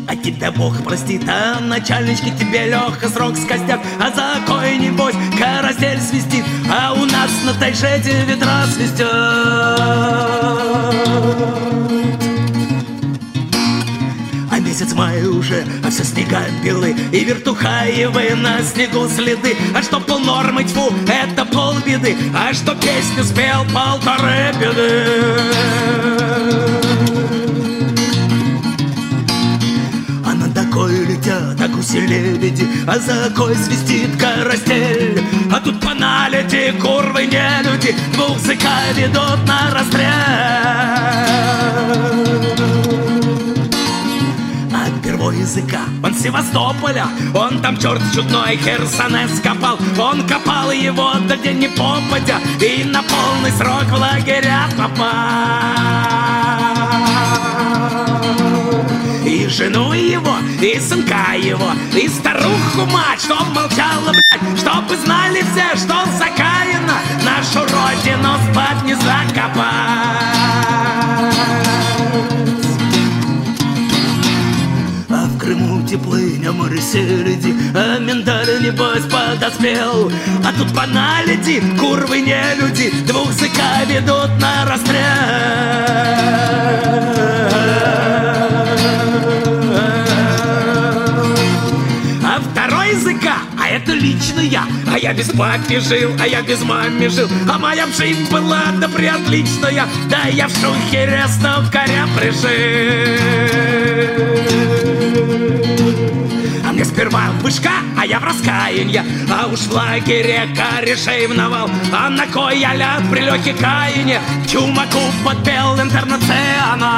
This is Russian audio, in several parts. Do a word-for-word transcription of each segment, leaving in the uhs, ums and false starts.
А тебя Бог простит, а начальнички тебе легко срок скостят, а за кой небось карусель свистит, а у нас на тайшете ветра свистят. А месяц май уже, а все снега белы, и вертухаевые на снегу следы. А что полнормы, тьфу, это полбеды, а что песню спел, полторы беды. Летят, а гуси лебеди, а за кой свистит карусель. А тут по налети курвы не люди, двух зыка ведут на расстрел. А первого языка, он с Севастополя, он там черт чудной Херсонес копал. Он копал его до день не попадя, и на полный срок в лагеря попал. И жену его, и сынка его, и старуху мать, чтоб молчала, блядь, чтобы знали все, что закаяно нашу родину спать не закопать. А в Крыму теплыня, море селеди, а миндаль небось подоспел. А тут по наледи курвы не люди, двух зыка ведут на расстрел. А это лично я, а я без папи жил, а я без мамы жил, а моя жизнь была да приотличная, да я в шухере столкаря пришил. А мне сперва вышка, а я в раскаянье, а уж в лагере корешей в навал. А на кой я ляг при легких каянье, чумаку подпел интернационал.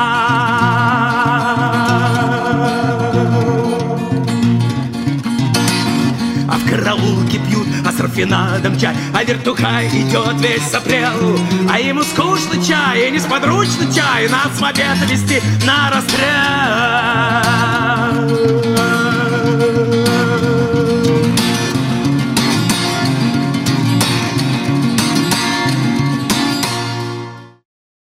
А в караулке пьют, а с рафинадом чай, а вертухай идет весь сопрел. А ему скучно чай, и несподручно чай, нас в обед вести на расстрел.